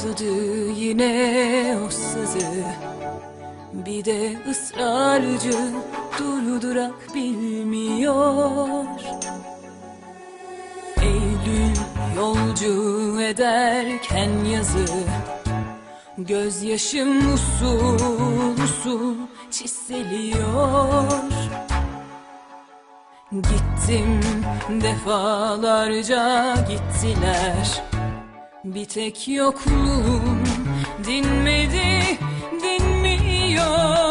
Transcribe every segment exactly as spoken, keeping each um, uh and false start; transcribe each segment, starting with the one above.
Başladı yine o sızı, bir de ısrarcı, durdurak bilmiyor. Eylül yolcu ederken yazı, gözyaşım usul usul çiseliyor. Gittim defalarca gittiler, bir tek yokluğum dinmedi, dinmiyor.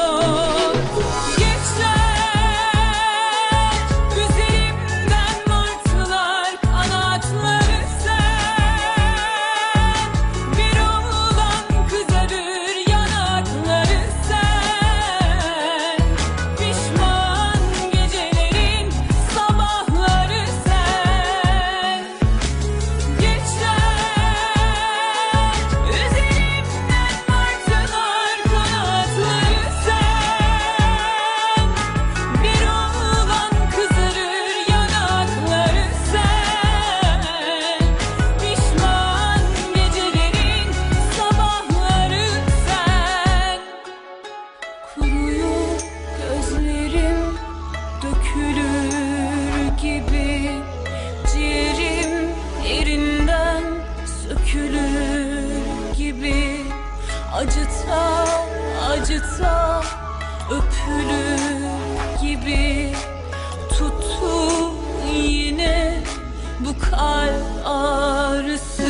Acıta, acıta, öpülür gibi tuttu yine bu kalp ağrısı.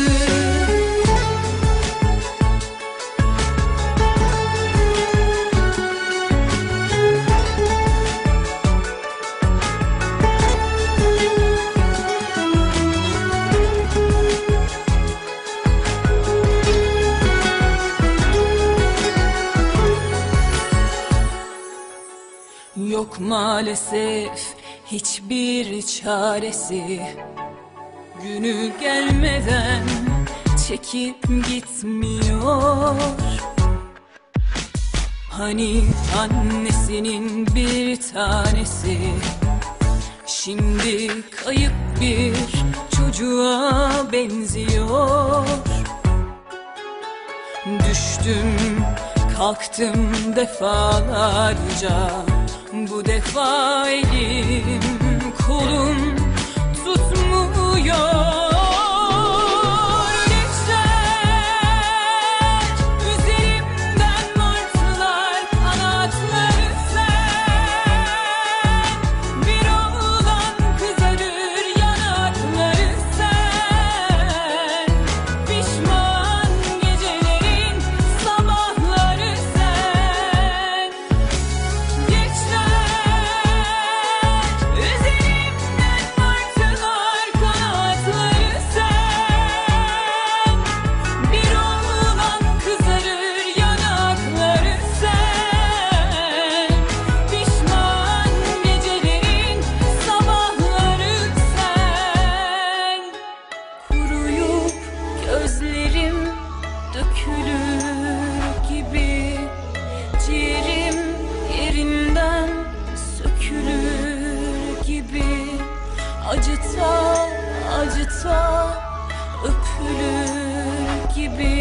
Yok maalesef hiçbir çaresi, günü gelmeden çekip gitmiyor. Hani annesinin bir tanesi, şimdi kayıp bir çocuğa benziyor. Düştüm kalktım defalarca, bu defa elim kolum tutmuyor. Dökülür gibi ciğerim yerinden sökülür gibi, acıta acıta öpülür gibi.